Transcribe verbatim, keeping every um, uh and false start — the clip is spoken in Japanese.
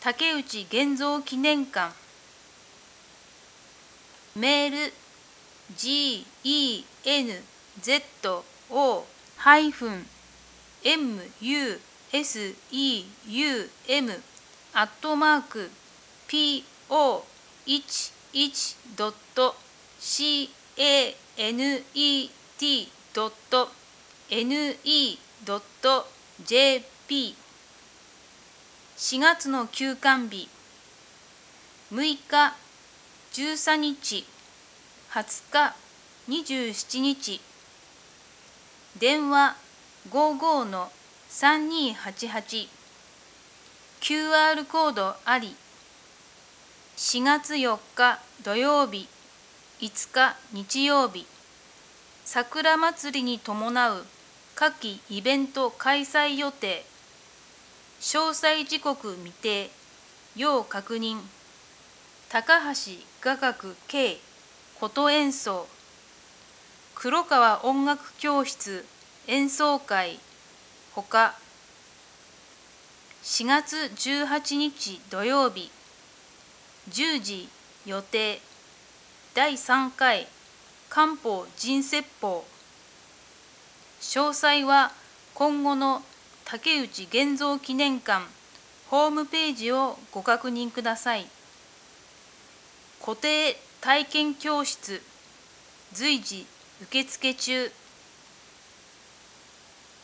竹内現像記念館。メール ジーイーエヌゼットオーエムユーエスイーユーエム アットマーク ピーオーじゅういちドットカネトドットネットドットジェーピー。 しがつの休館日むいか、じゅうさんにち、はつか、にじゅうしちにち。電話 ごーごーのさんにーはちはち。キューアール コードあり。しがつよっか土曜日、いつか日曜日。桜まつりに伴う夏季イベント開催予定。詳細時刻未定。要確認。高橋雅楽慶琴演奏。黒川音楽教室演奏会ほか。しがつじゅうはちにち土曜日じゅうじ予定。だいさんかい漢方腎説法。詳細は今後の竹内現像記念館ホームページをご確認ください。固定体験教室随時受付中。